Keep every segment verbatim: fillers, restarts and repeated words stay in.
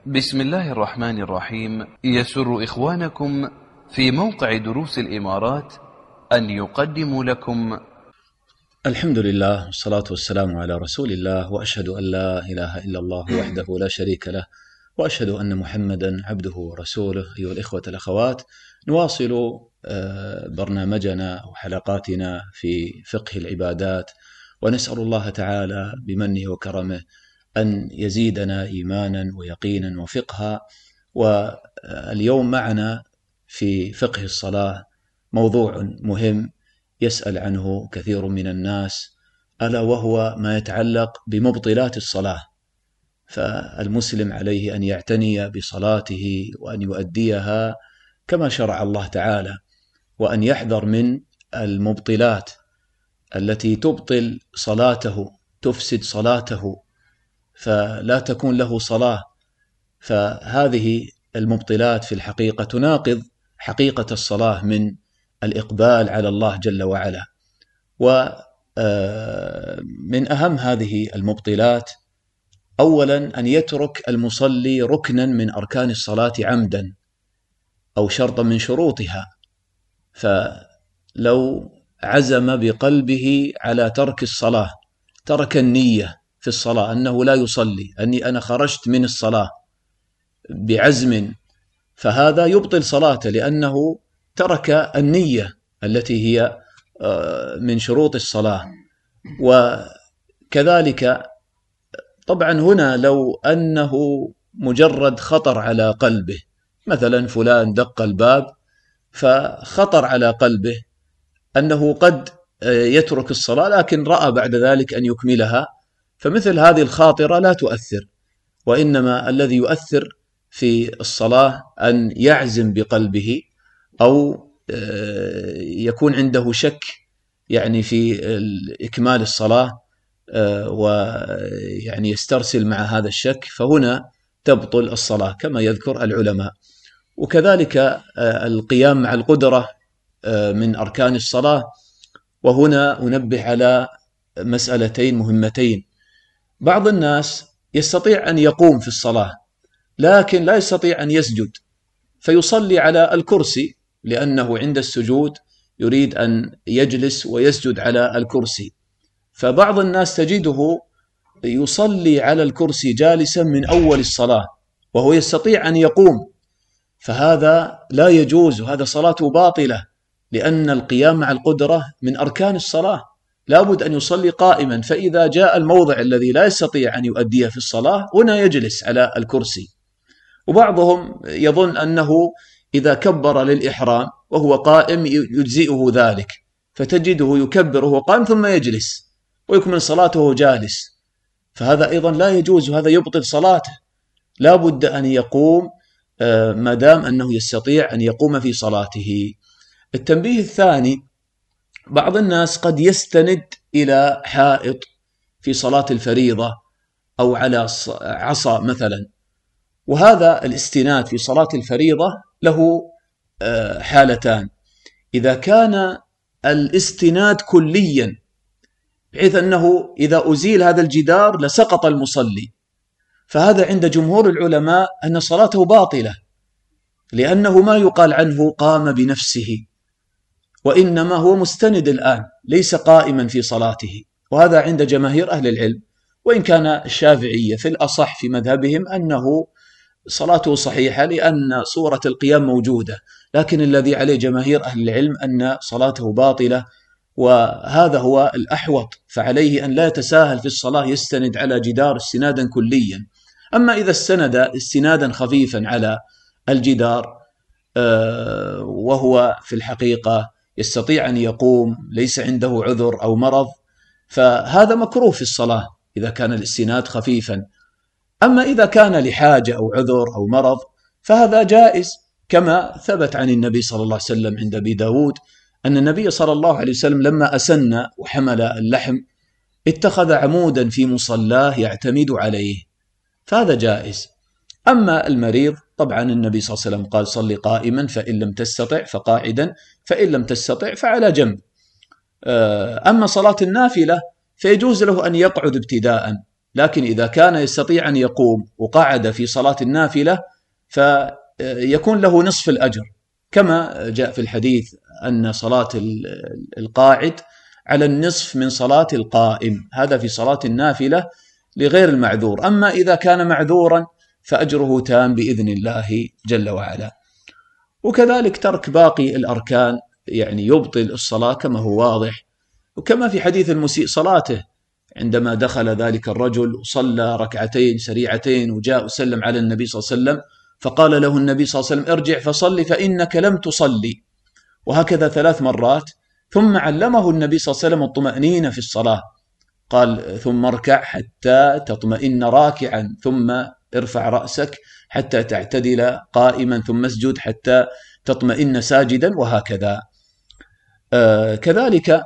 بسم الله الرحمن الرحيم. يسر إخوانكم في موقع دروس الإمارات أن يقدموا لكم الحمد لله والصلاة والسلام على رسول الله، وأشهد أن لا إله إلا الله وحده لا شريك له، وأشهد أن محمدا عبده ورسوله. أيها الإخوة الأخوات، نواصل برنامجنا وحلقاتنا في فقه العبادات، ونسأل الله تعالى بمنه وكرمه أن يزيدنا إيمانا ويقينا وفقها. واليوم معنا في فقه الصلاة موضوع مهم يسأل عنه كثير من الناس، ألا وهو ما يتعلق بمبطلات الصلاة. فالمسلم عليه أن يعتني بصلاته وأن يؤديها كما شرع الله تعالى، وأن يحذر من المبطلات التي تبطل صلاته، تفسد صلاته، فلا تكون له صلاة. فهذه المبطلات في الحقيقة تناقض حقيقة الصلاة من الإقبال على الله جل وعلا. ومن أهم هذه المبطلات أولا أن يترك المصلي ركنا من أركان الصلاة عمدا أو شرطا من شروطها. فلو عزم بقلبه على ترك الصلاة، ترك النية في الصلاة أنه لا يصلي، أني أنا خرجت من الصلاة بعزم، فهذا يبطل صلاته، لأنه ترك النية التي هي من شروط الصلاة. وكذلك طبعا هنا لو أنه مجرد خطر على قلبه، مثلا فلان دق الباب فخطر على قلبه أنه قد يترك الصلاة، لكن رأى بعد ذلك أن يكملها، فمثل هذه الخاطرة لا تؤثر. وإنما الذي يؤثر في الصلاة أن يعزم بقلبه، أو يكون عنده شك يعني في إكمال الصلاة، ويعني يسترسل مع هذا الشك، فهنا تبطل الصلاة كما يذكر العلماء. وكذلك القيام مع القدرة من أركان الصلاة، وهنا أنبه على مسألتين مهمتين. بعض الناس يستطيع أن يقوم في الصلاة لكن لا يستطيع أن يسجد، فيصلي على الكرسي، لأنه عند السجود يريد أن يجلس ويسجد على الكرسي. فبعض الناس تجده يصلي على الكرسي جالسا من أول الصلاة وهو يستطيع أن يقوم، فهذا لا يجوز، وهذا صلاته باطلة، لأن القيام مع القدرة من أركان الصلاة، لابد أن يصلي قائما. فإذا جاء الموضع الذي لا يستطيع أن يؤديه في الصلاة، هنا يجلس على الكرسي. وبعضهم يظن أنه إذا كبر للإحرام وهو قائم يجزئه ذلك، فتجده يكبر وهو قائم ثم يجلس ويكمل صلاته وهو جالس، فهذا أيضا لا يجوز، وهذا يبطل صلاته. لا بد أن يقوم ما دام أنه يستطيع أن يقوم في صلاته. التنبيه الثاني: بعض الناس قد يستند إلى حائط في صلاة الفريضة أو على عصا مثلا، وهذا الاستناد في صلاة الفريضة له حالتان: إذا كان الاستناد كليا بحيث أنه إذا أزيل هذا الجدار لسقط المصلي، فهذا عند جمهور العلماء أن صلاته باطلة، لأنه ما يقال عنه قام بنفسه، وإنما هو مستند الآن، ليس قائما في صلاته. وهذا عند جماهير أهل العلم، وإن كان الشافعية في الأصح في مذهبهم أنه صلاته صحيحة لأن صورة القيام موجودة، لكن الذي عليه جماهير أهل العلم أن صلاته باطلة، وهذا هو الأحوط. فعليه أن لا يتساهل في الصلاة، يستند على جدار استنادا كليا. أما إذا استند استنادا خفيفا على الجدار وهو في الحقيقة يستطيع أن يقوم، ليس عنده عذر أو مرض، فهذا مكروه في الصلاة إذا كان الاستناد خفيفا. أما إذا كان لحاجة أو عذر أو مرض فهذا جائز، كما ثبت عن النبي صلى الله عليه وسلم عند أبي داود أن النبي صلى الله عليه وسلم لما أسن وحمل اللحم اتخذ عمودا في مصلاه يعتمد عليه، فهذا جائز. أما المريض طبعا النبي صلى الله عليه وسلم قال: صلي قائما فإن لم تستطع فقاعدا فإن لم تستطع فعلى جنب. أما صلاة النافلة فيجوز له أن يقعد ابتداء، لكن إذا كان يستطيع أن يقوم وقعد في صلاة النافلة فيكون له نصف الأجر، كما جاء في الحديث أن صلاة القاعد على النصف من صلاة القائم، هذا في صلاة النافلة لغير المعذور. أما إذا كان معذورا فأجره تام بإذن الله جل وعلا. وكذلك ترك باقي الأركان يعني يبطل الصلاة كما هو واضح، وكما في حديث المسيء صلاته عندما دخل ذلك الرجل وصلى ركعتين سريعتين وجاء وسلم على النبي صلى الله عليه وسلم، فقال له النبي صلى الله عليه وسلم ارجع فصلي فإنك لم تصلي، وهكذا ثلاث مرات. ثم علمه النبي صلى الله عليه وسلم الطمأنينة في الصلاة، قال ثم اركع حتى تطمئن راكعا، ثم ارفع رأسك حتى تعتدل قائما، ثم اسجد حتى تطمئن ساجدا، وهكذا. آه كذلك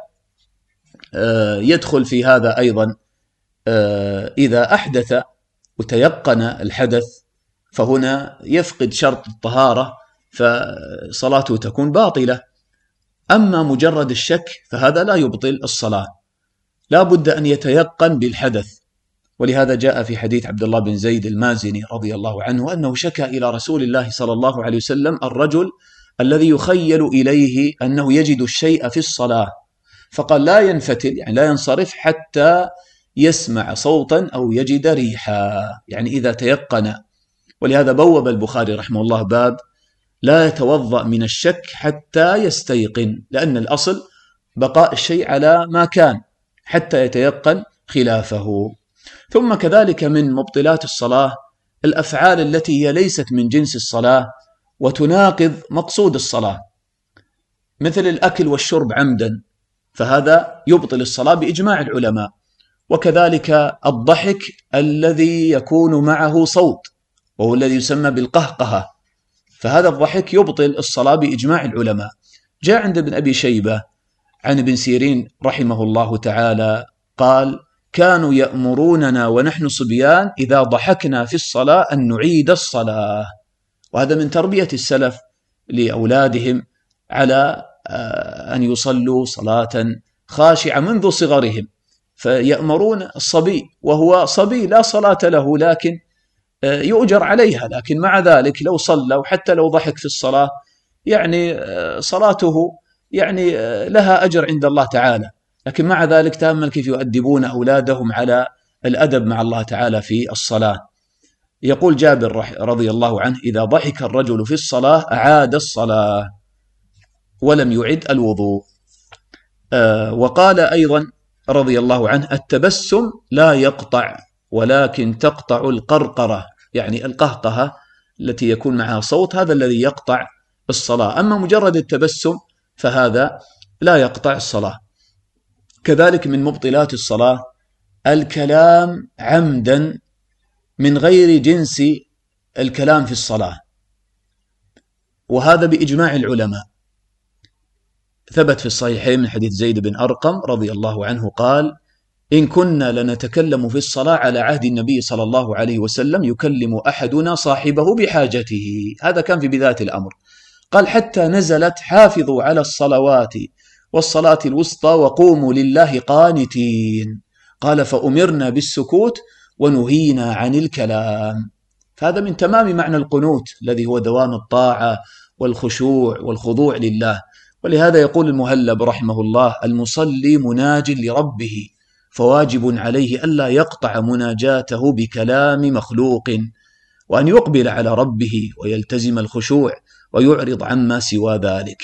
آه يدخل في هذا أيضا آه إذا أحدث وتيقن الحدث فهنا يفقد شرط الطهارة فصلاته تكون باطلة. أما مجرد الشك فهذا لا يبطل الصلاة، لا بد أن يتيقن بالحدث. ولهذا جاء في حديث عبد الله بن زيد المازني رضي الله عنه أنه شكى إلى رسول الله صلى الله عليه وسلم الرجل الذي يخيل إليه أنه يجد الشيء في الصلاة، فقال لا ينفتل يعني لا ينصرف حتى يسمع صوتا أو يجد ريحا، يعني إذا تيقن. ولهذا بوب البخاري رحمه الله باب لا يتوضأ من الشك حتى يستيقن، لأن الأصل بقاء الشيء على ما كان حتى يتيقن خلافه. ثم كذلك من مبطلات الصلاة الأفعال التي هي ليست من جنس الصلاة وتناقض مقصود الصلاة، مثل الأكل والشرب عمدا، فهذا يبطل الصلاة بإجماع العلماء. وكذلك الضحك الذي يكون معه صوت وهو الذي يسمى بالقهقهة، فهذا الضحك يبطل الصلاة بإجماع العلماء. جاء عند ابن أبي شيبة عن ابن سيرين رحمه الله تعالى قال كانوا يأمروننا ونحن صبيان إذا ضحكنا في الصلاة أن نعيد الصلاة. وهذا من تربية السلف لأولادهم على أن يصلوا صلاة خاشعة منذ صغرهم، فيأمرون الصبي وهو صبي لا صلاة له لكن يؤجر عليها، لكن مع ذلك لو صلى وحتى لو ضحك في الصلاة يعني صلاته يعني لها أجر عند الله تعالى. لكن مع ذلك تأمل كيف يؤدبون أولادهم على الأدب مع الله تعالى في الصلاة. يقول جابر رضي الله عنه إذا ضحك الرجل في الصلاة أعاد الصلاة ولم يعد الوضوء. آه وقال أيضا رضي الله عنه التبسم لا يقطع ولكن تقطع القرقرة، يعني القهقهة التي يكون معها صوت هذا الذي يقطع الصلاة، أما مجرد التبسم فهذا لا يقطع الصلاة. كذلك من مبطلات الصلاة الكلام عمدا من غير جنس الكلام في الصلاة، وهذا بإجماع العلماء. ثبت في الصحيحين من حديث زيد بن أرقم رضي الله عنه قال إن كنا لنتكلم في الصلاة على عهد النبي صلى الله عليه وسلم يكلم أحدنا صاحبه بحاجته، هذا كان في بداية الأمر. قال حتى نزلت حافظوا على الصلوات والصلاة الوسطى وقوموا لله قانتين، قال فأمرنا بالسكوت ونهينا عن الكلام. فهذا من تمام معنى القنوت الذي هو دوام الطاعة والخشوع والخضوع لله. ولهذا يقول المهلب رحمه الله المصلي مناج لربه فواجب عليه ألا يقطع مناجاته بكلام مخلوق، وأن يقبل على ربه ويلتزم الخشوع ويعرض عما سوى ذلك.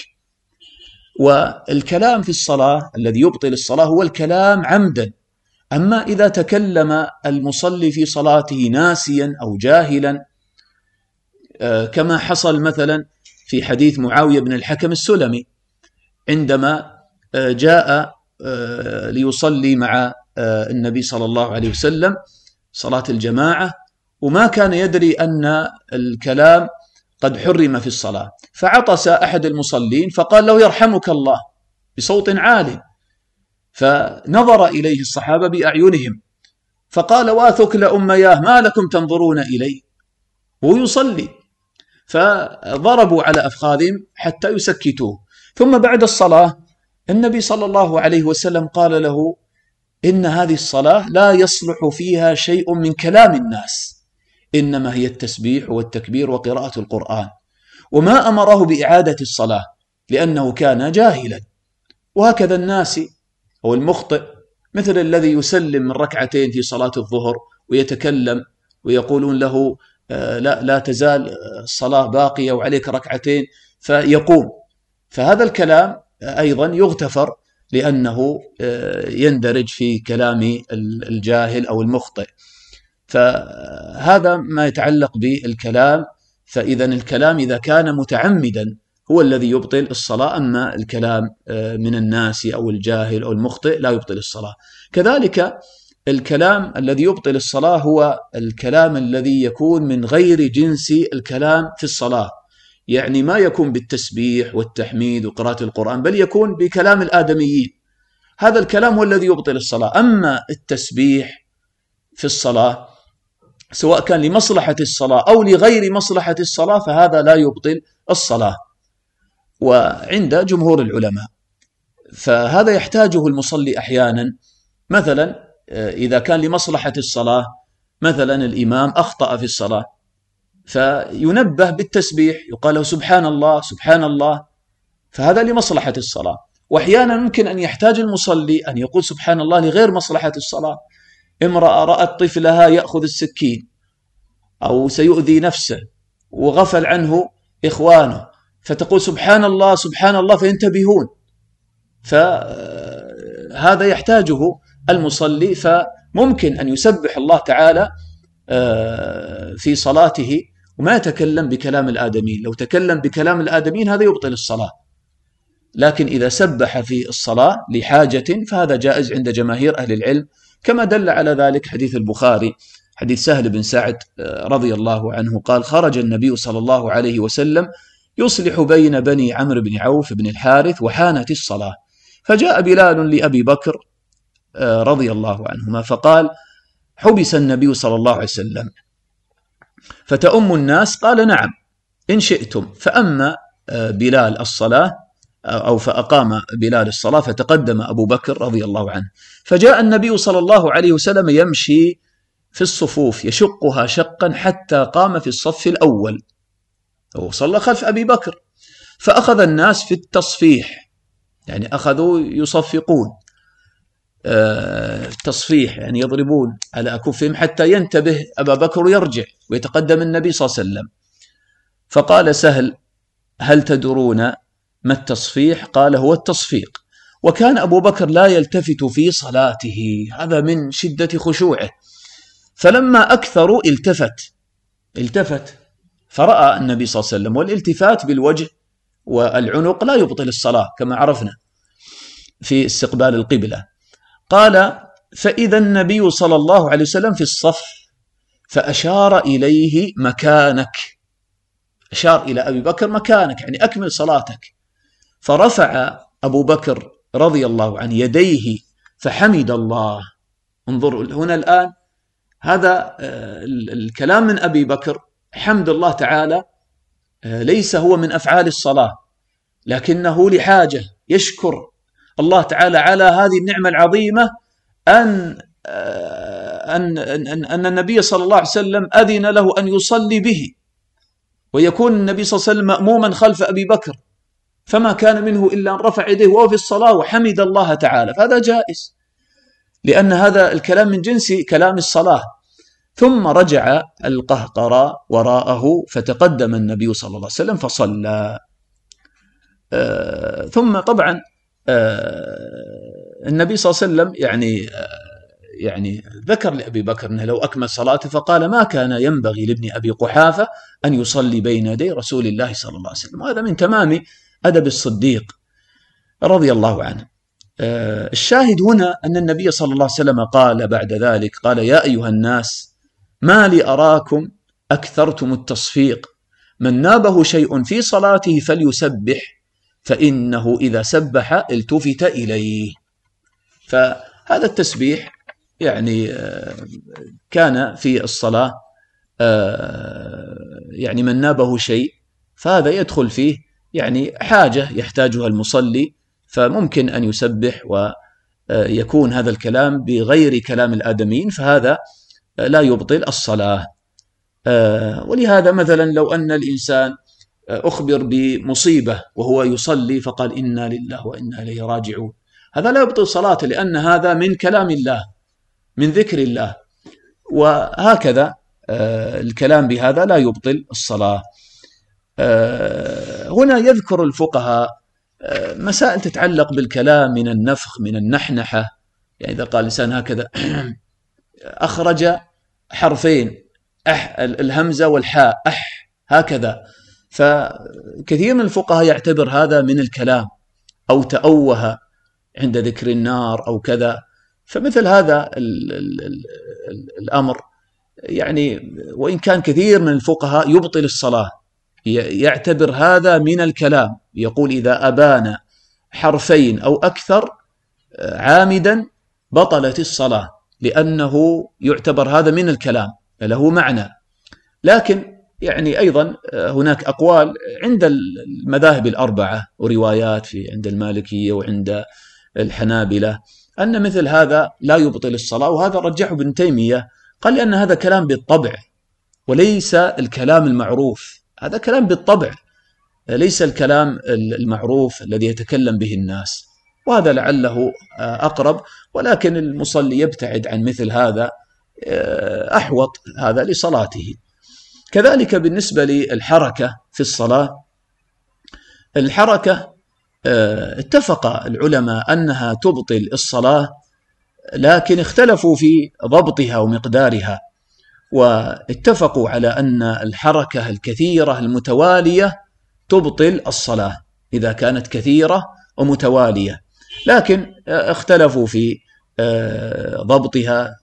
والكلام في الصلاة الذي يبطل الصلاة هو الكلام عمدا. أما إذا تكلم المصلي في صلاته ناسيا أو جاهلا كما حصل مثلا في حديث معاوية بن الحكم السلمي عندما جاء ليصلي مع النبي صلى الله عليه وسلم صلاة الجماعة وما كان يدري أن الكلام قد حرم في الصلاة، فعطس أحد المصلين فقال له يرحمك الله بصوت عال، فنظر إليه الصحابة بأعينهم فقال واثكل أمياه ما لكم تنظرون إليه وهو يصلي، فضربوا على أفخاذهم حتى يسكتوه. ثم بعد الصلاة النبي صلى الله عليه وسلم قال له إن هذه الصلاة لا يصلح فيها شيء من كلام الناس، إنما هي التسبيح والتكبير وقراءة القرآن، وما أمره بإعادة الصلاة لأنه كان جاهلا. وهكذا الناس أو المخطئ مثل الذي يسلم من ركعتين في صلاة الظهر ويتكلم ويقولون له لا, لا تزال الصلاة باقية وعليك ركعتين فيقوم، فهذا الكلام أيضا يغتفر لأنه يندرج في كلام الجاهل أو المخطئ. فهذا ما يتعلق بالكلام. فإذا الكلام إذا كان متعمدا هو الذي يبطل الصلاة، أما الكلام من الناس أو الجاهل أو المخطئ لا يبطل الصلاة. كذلك الكلام الذي يبطل الصلاة هو الكلام الذي يكون من غير جنس الكلام في الصلاة، يعني ما يكون بالتسبيح والتحميد وقراءة القرآن، بل يكون بكلام الآدميين. هذا الكلام هو الذي يبطل الصلاة. أما التسبيح في الصلاة سواء كان لمصلحة الصلاة أو لغير مصلحة الصلاة فهذا لا يبطل الصلاة، وعند جمهور العلماء. فهذا يحتاجه المصلي أحيانا، مثلا إذا كان لمصلحة الصلاة، مثلا الإمام أخطأ في الصلاة فينبه بالتسبيح، يقال له سبحان الله سبحان الله، فهذا لمصلحة الصلاة. وأحيانا ممكن أن يحتاج المصلي أن يقول سبحان الله لغير مصلحة الصلاة. امرأة رأت طفلها يأخذ السكين أو سيؤذي نفسه وغفل عنه إخوانه، فتقول سبحان الله سبحان الله فينتبهون، فهذا يحتاجه المصلي. فممكن أن يسبح الله تعالى في صلاته وما يتكلم بكلام الآدمين. لو تكلم بكلام الآدمين هذا يبطل الصلاة، لكن إذا سبح في الصلاة لحاجة فهذا جائز عند جماهير أهل العلم، كما دل على ذلك حديث البخاري، حديث سهل بن سعد رضي الله عنه قال: خرج النبي صلى الله عليه وسلم يصلح بين بني عمرو بن عوف بن الحارث وحانت الصلاة، فجاء بلال لأبي بكر رضي الله عنهما فقال: حبس النبي صلى الله عليه وسلم فتأم الناس؟ قال: نعم إن شئتم. فأما بلال الصلاة أو فأقام بلال الصلاة، فتقدم أبو بكر رضي الله عنه، فجاء النبي صلى الله عليه وسلم يمشي في الصفوف يشقها شقا حتى قام في الصف الأول وصلى خلف أبي بكر، فأخذ الناس في التصفيح، يعني أخذوا يصفقون تصفيح، يعني يضربون على أكفهم حتى ينتبه أبا بكر ويرجع ويتقدم النبي صلى الله عليه وسلم. فقال سهل: هل تدرون ما التصفيح؟ قال: هو التصفيق. وكان أبو بكر لا يلتفت في صلاته، هذا من شدة خشوعه، فلما أكثروا التفت التفت فرأى النبي صلى الله عليه وسلم، والالتفات بالوجه والعنق لا يبطل الصلاة كما عرفنا في استقبال القبلة. قال: فإذا النبي صلى الله عليه وسلم في الصف، فأشار إليه مكانك، أشار إلى أبي بكر مكانك، يعني أكمل صلاتك. فرفع أبو بكر رضي الله عنه يديه فحمد الله. انظروا هنا الآن، هذا الكلام من أبي بكر، حمد الله تعالى ليس هو من أفعال الصلاة، لكنه لحاجة يشكر الله تعالى على هذه النعمة العظيمة أن أن أن, أن النبي صلى الله عليه وسلم أذن له أن يصلي به، ويكون النبي صلى الله عليه وسلم مأموما خلف أبي بكر، فما كان منه إلا أن رفع يديه وهو في الصلاة وحمد الله تعالى، فهذا جائز لأن هذا الكلام من جنس كلام الصلاة. ثم رجع القهقرى وراءه فتقدم النبي صلى الله عليه وسلم فصلى. آه ثم طبعا آه النبي صلى الله عليه وسلم يعني آه يعني ذكر لأبي بكر أنه لو أكمل صلاته، فقال: ما كان ينبغي لابن أبي قحافة أن يصلي بين يدي رسول الله صلى الله عليه وسلم. وهذا من تمام أدب الصديق رضي الله عنه. آه الشاهد هنا أن النبي صلى الله عليه وسلم قال بعد ذلك، قال: يا أيها الناس ما لي أراكم أكثرتم التصفيق، من نابه شيء في صلاته فليسبح فإنه إذا سبح التفت إليه. فهذا التسبيح يعني كان في الصلاة يعني من نابه شيء فهذا يدخل فيه يعني حاجة يحتاجها المصلي، فممكن أن يسبح يكون هذا الكلام بغير كلام الآدميين فهذا لا يبطل الصلاة. ولهذا مثلا لو أن الإنسان أخبر بمصيبة وهو يصلي فقال إنا لله وإنا إليه راجعون، هذا لا يبطل صلاته، لأن هذا من كلام الله، من ذكر الله. وهكذا الكلام بهذا لا يبطل الصلاة. هنا يذكر الفقهاء مسائل تتعلق بالكلام من النفخ، من النحنحة. يعني إذا قال الإنسان هكذا أخرج حرفين، أح الهمزة والحاء، أح هكذا، فكثير من الفقهاء يعتبر هذا من الكلام، أو تأوه عند ذكر النار أو كذا. فمثل هذا ال ال ال الأمر يعني وإن كان كثير من الفقهاء يبطل الصلاة، يعتبر هذا من الكلام، يقول إذا أبان حرفين أو أكثر عامدا بطلت الصلاة، لأنه يعتبر هذا من الكلام له معنى. لكن يعني أيضا هناك أقوال عند المذاهب الأربعة وروايات في عند المالكية وعند الحنابلة أن مثل هذا لا يبطل الصلاة، وهذا رجحه ابن تيمية، قال لأن هذا كلام بالطبع وليس الكلام المعروف، هذا كلام بالطبع ليس الكلام المعروف الذي يتكلم به الناس، وهذا لعله أقرب. ولكن المصلي يبتعد عن مثل هذا أحوط هذا لصلاته. كذلك بالنسبة للحركة في الصلاة، الحركة اتفق العلماء أنها تبطل الصلاة، لكن اختلفوا في ضبطها ومقدارها، واتفقوا على أن الحركة الكثيرة المتوالية تبطل الصلاة إذا كانت كثيرة ومتوالية، لكن اختلفوا في ضبطها.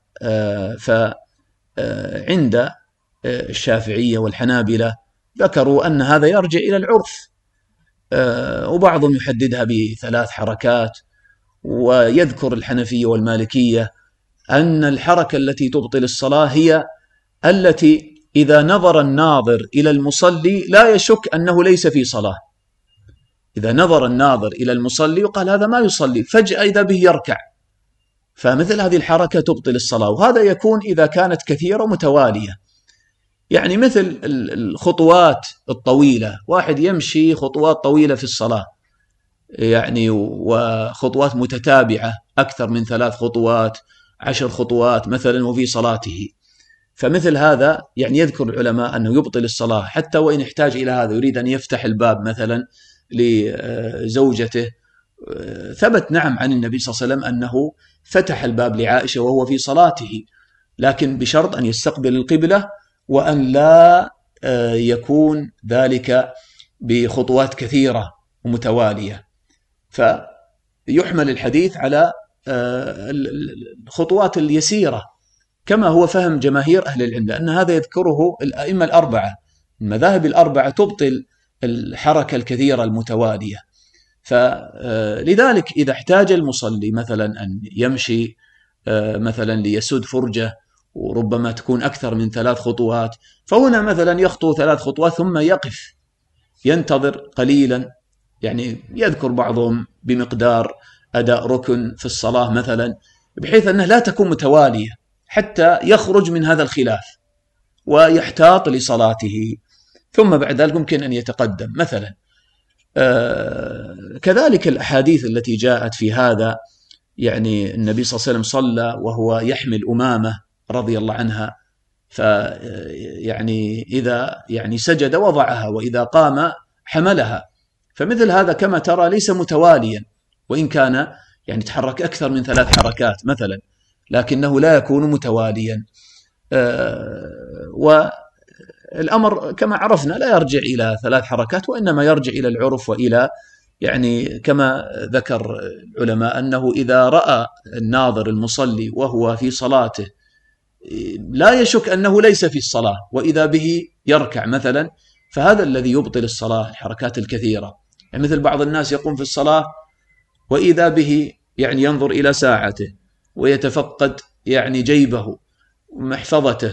فعند الشافعية والحنابلة ذكروا أن هذا يرجع إلى العرف، وبعضهم يحددها بثلاث حركات. ويذكر الحنفية والمالكية أن الحركة التي تبطل الصلاة هي التي إذا نظر الناظر إلى المصلي لا يشك أنه ليس في صلاة. إذا نظر الناظر إلى المصلي وقال هذا ما يصلي، فجأة إذا به يركع، فمثل هذه الحركة تبطل الصلاة. وهذا يكون إذا كانت كثيرة متوالية، يعني مثل الخطوات الطويلة، واحد يمشي خطوات طويلة في الصلاة يعني، وخطوات متتابعة أكثر من ثلاث خطوات، عشر خطوات مثلا وفي صلاته، فمثل هذا يعني يذكر العلماء أنه يبطل الصلاة، حتى وإن احتاج إلى هذا، يريد أن يفتح الباب مثلا لزوجته، ثبت نعم عن النبي صلى الله عليه وسلم أنه فتح الباب لعائشة وهو في صلاته، لكن بشرط أن يستقبل القبلة وأن لا يكون ذلك بخطوات كثيرة ومتوالية. فيحمل الحديث على الخطوات اليسيرة كما هو فهم جماهير أهل العلم، لأن هذا يذكره الأئمة الأربعة، المذاهب الأربعة تبطل الحركة الكثيرة المتوالية. فلذلك إذا احتاج المصلي مثلا أن يمشي مثلا ليسد فرجة وربما تكون أكثر من ثلاث خطوات، فهنا مثلا يخطو ثلاث خطوات ثم يقف ينتظر قليلا، يعني يذكر بعضهم بمقدار أداء ركن في الصلاة مثلا، بحيث أنها لا تكون متوالية حتى يخرج من هذا الخلاف ويحتاط لصلاته، ثم بعد ذلك ممكن أن يتقدم مثلا. آه كذلك الأحاديث التي جاءت في هذا، يعني النبي صلى الله عليه وسلم صلى وهو يحمل أمامة رضي الله عنها، فيعني إذا يعني سجد وضعها وإذا قام حملها، فمثل هذا كما ترى ليس متواليا، وإن كان يعني تحرك أكثر من ثلاث حركات مثلا، لكنه لا يكون متواليا. آه والأمر كما عرفنا لا يرجع إلى ثلاث حركات، وإنما يرجع إلى العرف، وإلى يعني كما ذكر العلماء أنه إذا رأى الناظر المصلي وهو في صلاته لا يشك أنه ليس في الصلاة وإذا به يركع مثلا، فهذا الذي يبطل الصلاة، الحركات الكثيرة. يعني مثل بعض الناس يقوم في الصلاة وإذا به يعني ينظر إلى ساعته ويتفقد يعني جيبه ومحفظته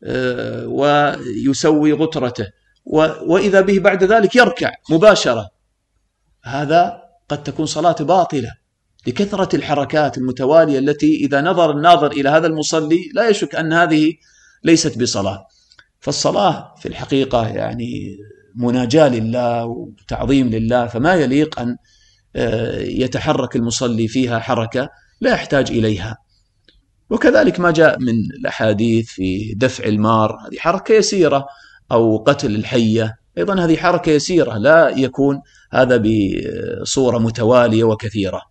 ويسوي غترته، وإذا به بعد ذلك يركع مباشرة، هذا قد تكون صلاة باطلة، لكثرة الحركات المتوالية التي إذا نظر الناظر إلى هذا المصلي لا يشك أن هذه ليست بصلاة. فالصلاة في الحقيقة يعني مناجاة لله وتعظيم لله، فما يليق أن يتحرك المصلي فيها حركة لا يحتاج إليها. وكذلك ما جاء من الأحاديث في دفع المار، هذه حركة يسيرة، أو قتل الحية أيضا هذه حركة يسيرة، لا يكون هذا بصورة متوالية وكثيرة.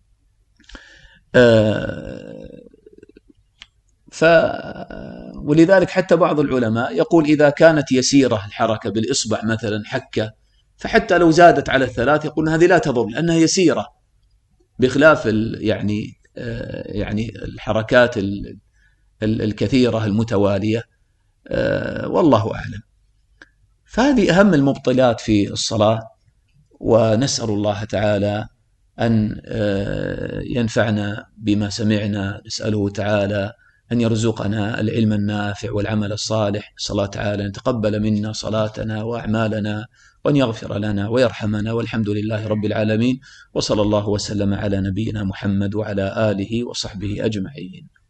ف ولذلك حتى بعض العلماء يقول إذا كانت يسيرة الحركة بالإصبع مثلا حكة، فحتى لو زادت على الثلاث يقول هذه لا تضر لأنها يسيرة، بخلاف يعني يعني الحركات الكثيرة المتوالية. والله أعلم. فهذه أهم المبطلات في الصلاة، ونسأل الله تعالى أن ينفعنا بما سمعنا، نسأله تعالى أن يرزقنا العلم النافع والعمل الصالح. نسأل الله تعالى أن يتقبل منا صلاتنا وأعمالنا، وأن يغفر لنا ويرحمنا، والحمد لله رب العالمين، وصلى الله وسلم على نبينا محمد وعلى آله وصحبه أجمعين.